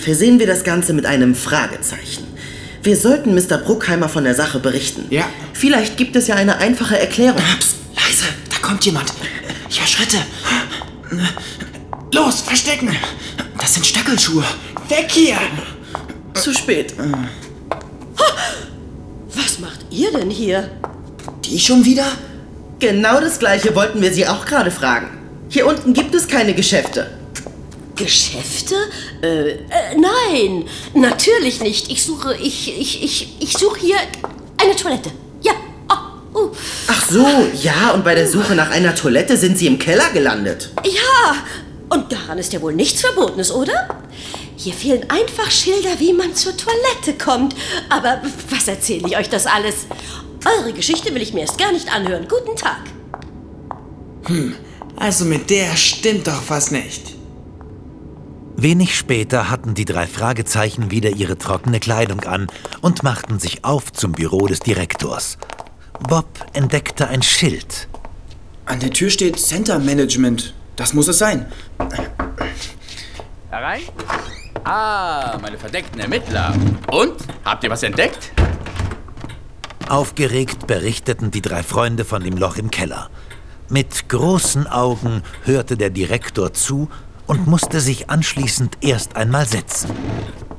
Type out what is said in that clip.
versehen wir das Ganze mit einem Fragezeichen. Wir sollten Mr. Bruckheimer von der Sache berichten. Ja. Vielleicht gibt es ja eine einfache Erklärung. Psst, leise, da kommt jemand. Ich höre Schritte. Los, verstecken. Das sind Stöckelschuhe. Weg hier. Zu spät. Was macht ihr denn hier? Die schon wieder? Genau das Gleiche wollten wir Sie auch gerade fragen. Hier unten gibt es keine Geschäfte. Geschäfte? Nein, natürlich nicht. Ich suche hier eine Toilette. Ja. Ach so, ja, und bei der Suche nach einer Toilette sind Sie im Keller gelandet. Ja, und daran ist ja wohl nichts Verbotenes, oder? Hier fehlen einfach Schilder, wie man zur Toilette kommt. Aber was erzähle ich euch das alles? Eure Geschichte will ich mir erst gar nicht anhören. Guten Tag. Also mit der stimmt doch was nicht. Wenig später hatten die 3 Fragezeichen wieder ihre trockene Kleidung an und machten sich auf zum Büro des Direktors. Bob entdeckte ein Schild. An der Tür steht Center Management. Das muss es sein. Herein? Ah, meine verdeckten Ermittler. Und? Habt ihr was entdeckt? Aufgeregt berichteten die 3 Freunde von dem Loch im Keller. Mit großen Augen hörte der Direktor zu und musste sich anschließend erst einmal setzen.